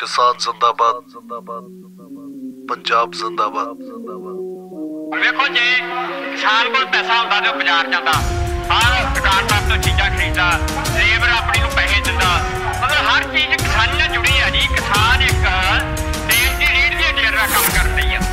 किसान जिंदाबाद, पंजाब जिंदाबाद। ਵੇਖੋ ਜੇ ਕਿਸਾਨ ਕੋਲ ਪੈਸਾ ਹੁੰਦਾ ਤੇ ਉਹ ਬਾਜ਼ਾਰ ਜਾਂਦਾ, ਹਰ ਦੁਕਾਨਦਾਰ ਤੋਂ ਚੀਜ਼ਾਂ ਖਰੀਦਦਾ, ਲੇਬਰ ਆਪਣੀ ਨੂੰ ਪੈਸੇ ਦਿੰਦਾ, ਮਤਲਬ ਹਰ ਚੀਜ਼ ਕਿਸਾਨੀ ਨਾਲ ਜੁੜੀ ਆ ਜੀ। ਕਿਸਾਨ ਇੱਕ ਦੇਸ਼ ਦੀ ਰੀੜ੍ਹ ਦੀ ਹੱਡੀ ਦਾ ਕੰਮ ਕਰਦੀ ਆ।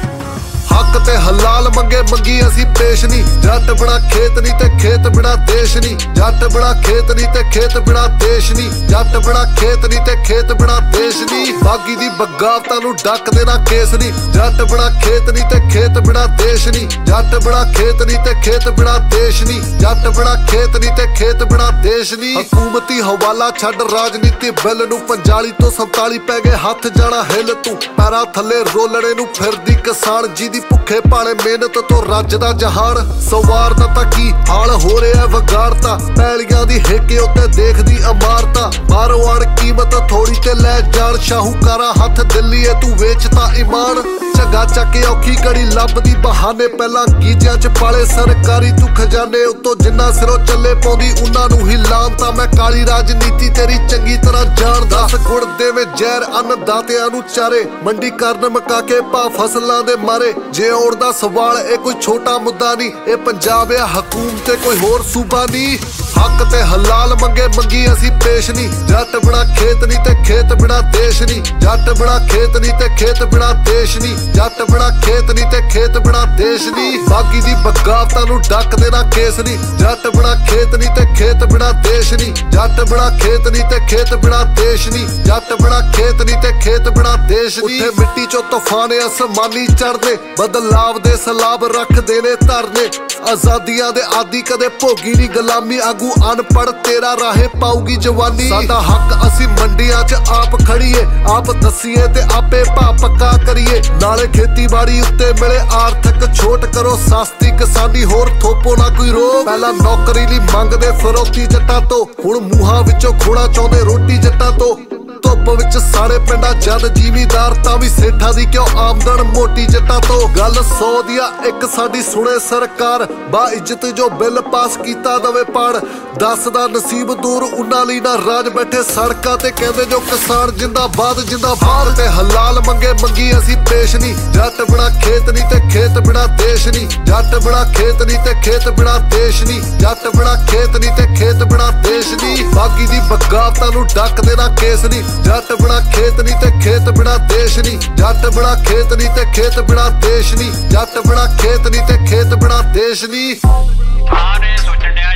हक ते हलाल मंगे मंगी असी पेश नहीं, जट बड़ा खेत नहीं ते खेत बड़ा देश नहीं, जट बड़ा खेत नहीं ते खेत बड़ा देश नहीं, जट बड़ा खेत नहीं ते खेत बड़ा देश नहीं। बागी दी बगावतां नूं डक देना केस नहीं, जट बड़ा खेत नहीं ते खेत बड़ा देश नहीं, जट बड़ा खेत नहीं ते खेत बड़ा देश नहीं, जट बड़ा खेत नहीं ते खेत बड़ा देश नहीं। हकूमती हवाला छड्ड राजनीति बिल नूं 45 तो 47 पै गए हथ जाना हिल, तू पैरां थल्ले रोलणे नूं फिरदी किसान जी दी भुखे भाले मेहनत तो रजदा जहान। सवार दा तां की हाल हो रहा विगाड़ता, पैलियां दी हेके उत्ते देखदी इमारतां, बाहरों आण कीमत थोड़ी ते लै जान, शाहूकारा हथ दिल्लीए तू वेचता ईमान। झग्गा चक औखी घड़ी लभदी बहाने, पहलां गीजियां च पाले सरकारी तू खजाने, उत्तों जिन्ना सिरों चले पाउंदी उन्हां नूं ही लानता। मैं काली राजनीति तेरी चंगी तरह जाणदा, 10 गुड़ देवे जहर अन्नदातियां नूं चारे, मंडी करन मका के भाव फसलां दे मारे। जे औड़ दा सवाल ये कोई छोटा मुद्दा नहीं, ये पंजाब या हुकूमत ते कोई होर सूबा नहीं। हक ते हलाल मंगे मंगी असी पेश नहीं, जट बड़ा खेत नहीं ते खेत बड़ा देश नहीं, जट बड़ा खेत नहीं ते खेत बड़ा देश नहीं, जट बड़ा खेत नहीं ते खेत बड़ा देश नहीं। बागी दी बगावतां नूं डक देना केस नहीं, जट बड़ा खेत नहीं ते खेत बड़ा देश नहीं, जट बड़ा खेत नहीं ते खेत बड़ा देश नहीं, जट बड़ा खेत नहीं ते खेत बड़ा देश नहीं। उत्थे मिट्टी चों तूफान आसमानी चढ़दे, बदलाव दे सलाब रखदे ने धरने, आजादियां दे आदि कदे भोगी नी गुलामी, आगू अनपढ़ तेरा राहे पाऊगी जवानी। साडा हक असी मंडियां च आप खड़ीए, आप दसीए ते आपे भाव पक्का करिए, नाले खेतीबाड़ी उत्ते मिले आर्थिक छूट, करो सस्ती किसानी होर थोपो ना कोई रोक। पहला नौकरी लई मंगदे फिरौती जट्टां तो, हुण मूहां विचों खोड़ा चाहुंदे रोटी जट्टां तो। धुप विच सारे पिंडां जद जीवीदार तां भी सेठा दी क्यों आमदन मोटी जट्टां तो। गल 100 दिया एक साडी सुणे सरकार, बा इज्जत जो बिल पास कीता दवे पाड़, 10 दा नसीब दूर उन्हां लई ना राज बैठे सड़कां ते कहंदे जो किसान जिंदाबाद जिंदाबाद। ते हलाल मंगे मंगी असी पेश नहीं, जट बड़ा खेत नहीं ते खेत बड़ा देश नहीं, जट बड़ा खेत नहीं ते खेत बड़ा देश नहीं, जट बड़ा खेत नहीं ते खेत बड़ा देश नहीं। बागी दी बगावतां नूं डक देना केस नहीं, जट बड़ा खेत नहीं ते खेत बड़ा देश नहीं, जट बड़ा खेत नहीं ते खेत बड़ा देश नहीं, जट बड़ा खेत नहीं ते खेत बड़ा देश नहीं। ਸਾਰੇ ਸੋਚਣ ਡਿਆ